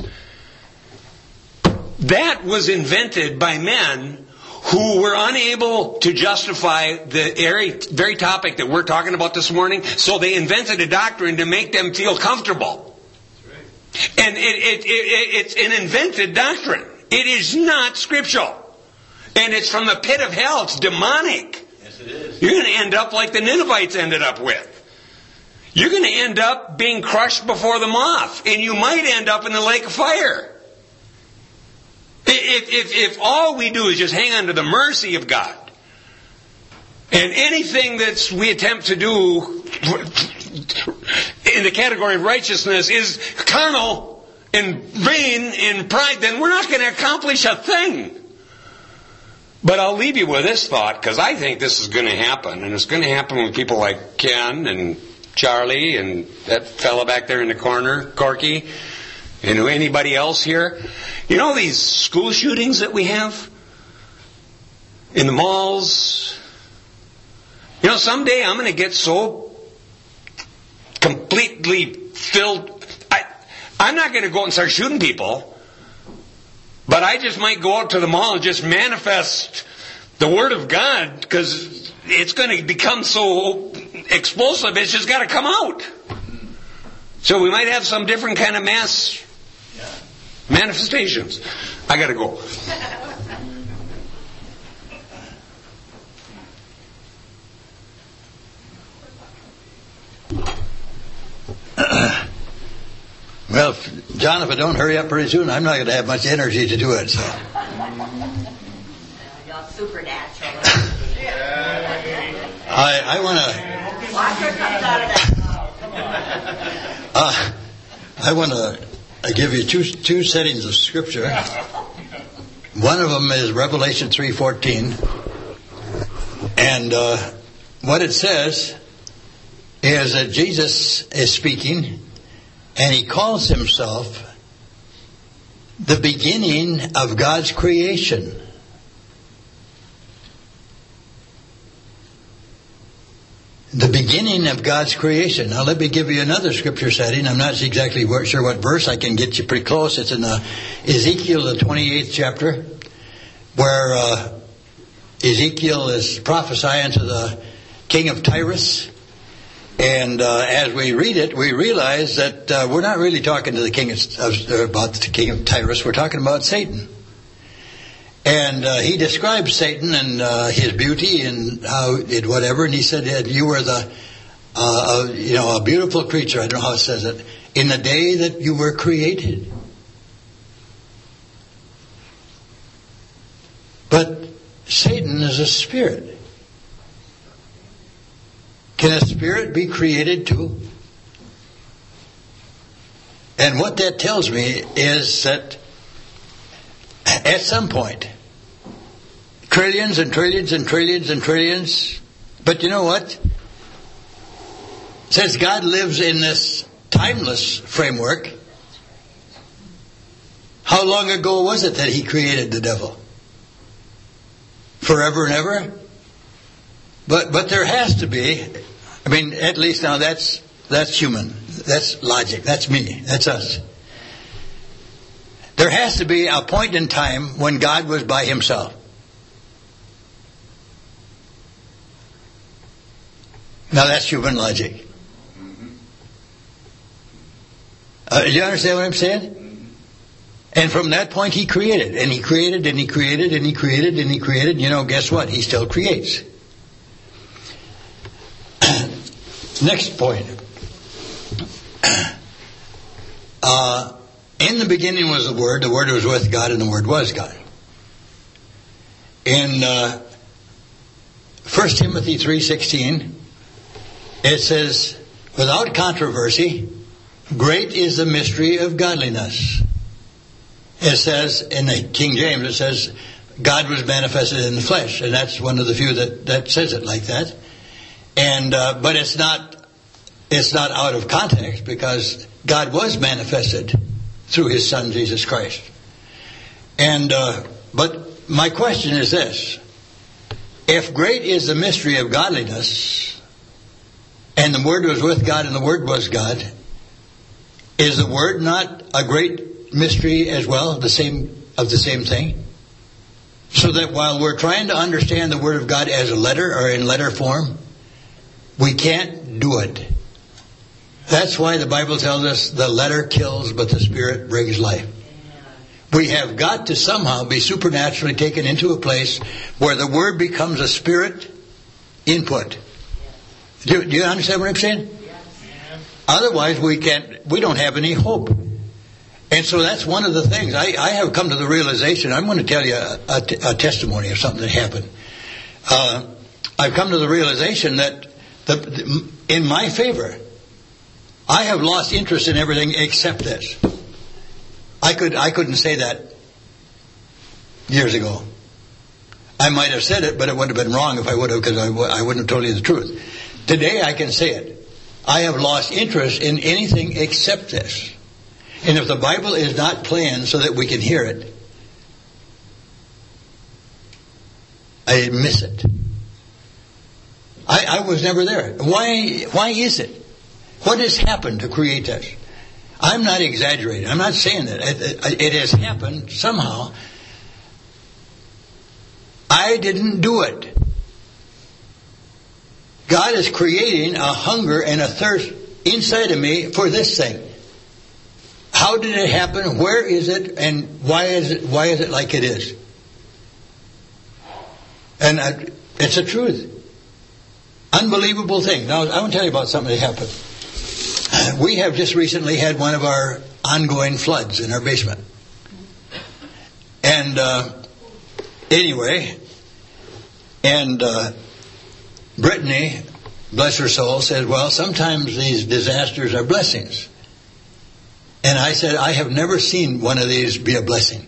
that was invented by men who were unable to justify the very topic that we're talking about this morning, so they invented a doctrine to make them feel comfortable. And it's an invented doctrine. It is not scriptural. And it's from the pit of hell. It's demonic. Yes, it is. You're going to end up like the Ninevites ended up with. You're going to end up being crushed before the moth. And you might end up in the lake of fire. If all we do is just hang on to the mercy of God, and anything that we attempt to do in the category of righteousness is carnal, and vain in pride, then we're not going to accomplish a thing. But I'll leave you with this thought, because I think this is going to happen. And it's going to happen with people like Ken and Charlie and that fella back there in the corner, Corky, and anybody else here. You know these school shootings that we have in the malls? You know, someday I'm going to get so completely filled. I'm not going to go out and start shooting people. But I just might go out to the mall and just manifest the Word of God, because it's going to become so explosive, it's just got to come out. So we might have some different kind of mass manifestations. I got to go. Well, John, if I don't hurry up pretty soon, I'm not going to have much energy to do it. So. Y'all supernatural. I want to. Watch her comes out of that. I want to give you two settings of Scripture. One of them is Revelation 3:14, and what it says is that Jesus is speaking. And he calls himself the beginning of God's creation. The beginning of God's creation. Now let me give you another scripture setting. I'm not exactly sure what verse. I can get you pretty close. It's in Ezekiel, the 28th chapter, where Ezekiel is prophesying to the king of Tyrus. And as we read it, we realize that we're not really talking to the king about the king of Tyrus. We're talking about Satan. And he describes Satan and his beauty and how it whatever. And he said that you were a beautiful creature. I don't know how it says it. In the day that you were created. But Satan is a spirit. Can a spirit be created too? And what that tells me is that at some point, trillions and trillions and trillions and trillions, but you know what? Since God lives in this timeless framework, how long ago was it that he created the devil? Forever and ever? But there has to be, I mean, at least now that's human. That's logic. That's me. That's us. There has to be a point in time when God was by himself. Now that's human logic. Do you understand what I'm saying? And from that point he created. And he created and he created and he created and he created. You know, guess what? He still creates. Next point. In the beginning was the Word was with God, and the Word was God. In 1 Timothy 3:16, it says, without controversy, great is the mystery of godliness. It says, in the King James, it says, God was manifested in the flesh. And that's one of the few that says it like that. And but it's not out of context, because God was manifested through his Son Jesus Christ. And but my question is this: if great is the mystery of godliness, and the Word was with God and the Word was God, is the Word not a great mystery as well, the same thing? So that while we're trying to understand the Word of God as a letter or in letter form, we can't do it. That's why the Bible tells us the letter kills, but the Spirit brings life. We have got to somehow be supernaturally taken into a place where the Word becomes a Spirit input. Do you understand what I'm saying? Otherwise, we don't have any hope. And so that's one of the things. I have come to the realization, I'm going to tell you a testimony of something that happened. I've come to the realization that in my favor, I have lost interest in everything except this. I couldn't say that years ago. I might have said it, but it would have been wrong if I would have, because I wouldn't have told you the truth. Today I can say it. I have lost interest in anything except this. And if the Bible is not playing so that we can hear it, I miss it. I was never there. Why is it? What has happened to create this? I'm not exaggerating. I'm not saying that. It has happened somehow. I didn't do it. God is creating a hunger and a thirst inside of me for this thing. How did it happen? Where is it? And why is it like it is? And it's a truth. Unbelievable thing. Now, I want to tell you about something that happened. We have just recently had one of our ongoing floods in our basement. And anyway, Brittany, bless her soul, said, well, sometimes these disasters are blessings. And I said, I have never seen one of these be a blessing.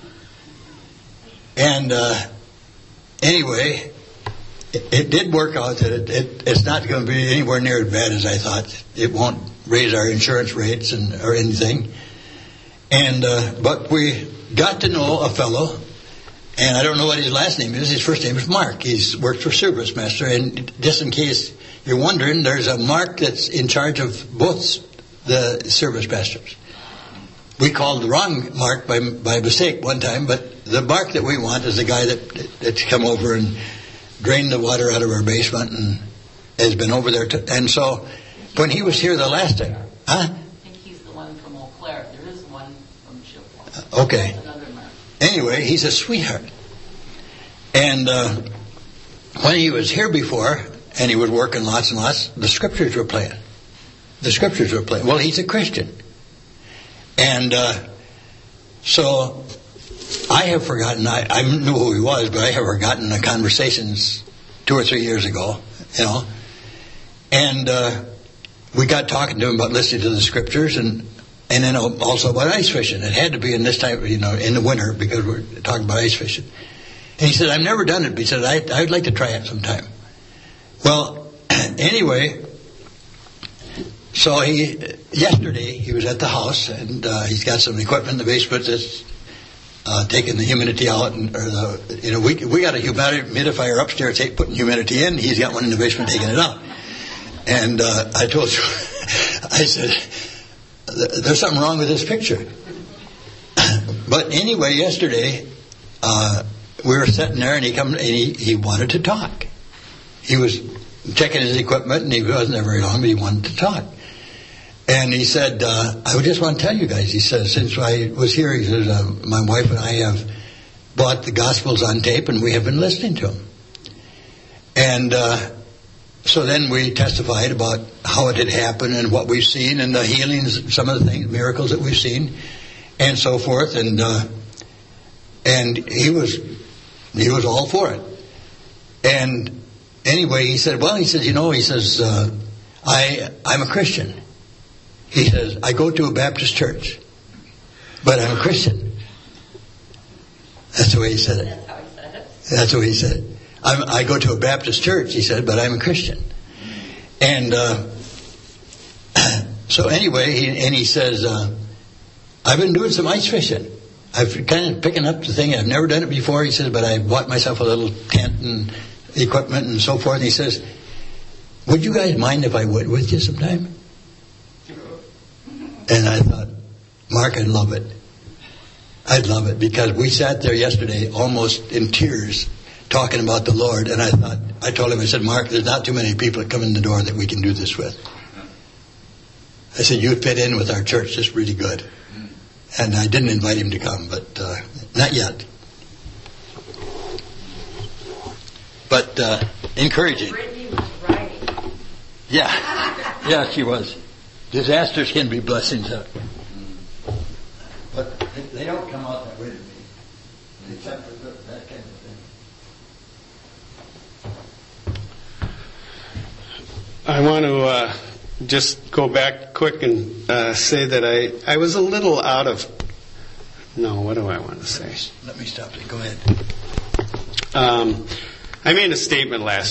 And anyway, it did work out that it's not going to be anywhere near as bad as I thought. It won't raise our insurance rates or anything. And but we got to know a fellow, and I don't know what his last name is. His first name is Mark. He's worked for Service Master. And just in case you're wondering, there's a Mark that's in charge of both the Service Masters. We called the wrong Mark by mistake one time, but the Mark that we want is the guy that's come over and drained the water out of our basement and has been over there. And so when he was here the last time, I think he's the one from Eau Claire. There is one from Chippewa. Okay. Anyway, he's a sweetheart. And when he was here before, and he was working lots and lots, the scriptures were playing. Well, he's a Christian. And so I have forgotten, I knew who he was, but I have forgotten the conversations 2 or 3 years ago, And we got talking to him about listening to the scriptures and then also about ice fishing. It had to be in this time, in the winter, because we're talking about ice fishing. And he said, I've never done it, but he said, I'd like to try it sometime. Well, anyway, so yesterday he was at the house, and he's got some equipment in the basement that's taking the humidity out, we got a humidifier upstairs putting humidity in. He's got one in the basement taking it out. And I told you, I said, there's something wrong with this picture. But anyway, yesterday we were sitting there, and he wanted to talk. He was checking his equipment, and he wasn't there very long, but he wanted to talk. And he said, I just want to tell you guys, he says, since I was here, he says, my wife and I have bought the Gospels on tape, and we have been listening to them. And so then we testified about how it had happened and what we've seen and the healings, some of the things, miracles that we've seen, and so forth. And he was all for it. And anyway, he said, I'm a Christian. He says, I go to a Baptist church, but I'm a Christian. That's the way he said it. That's the way he said it. I go to a Baptist church, he said, but I'm a Christian. And so anyway, he says, I've been doing some ice fishing. I've kind of picking up the thing. I've never done it before, he says, but I bought myself a little tent and equipment and so forth. And he says, would you guys mind if I went with you sometime? And I thought, Mark, I'd love it. Because we sat there yesterday almost in tears talking about the Lord. And I told him, I said, Mark, there's not too many people that come in the door that we can do this with. I said, you'd fit in with our church just really good. And I didn't invite him to come, but not yet. But encouraging. Brittany was writing. Yeah, she was. Disasters can be blessings. But they don't come out that way to me. Except for that kind of thing. I want to just go back quick and say that I was a little out of No, what do I want to say? Let me stop it. Go ahead. I made a statement last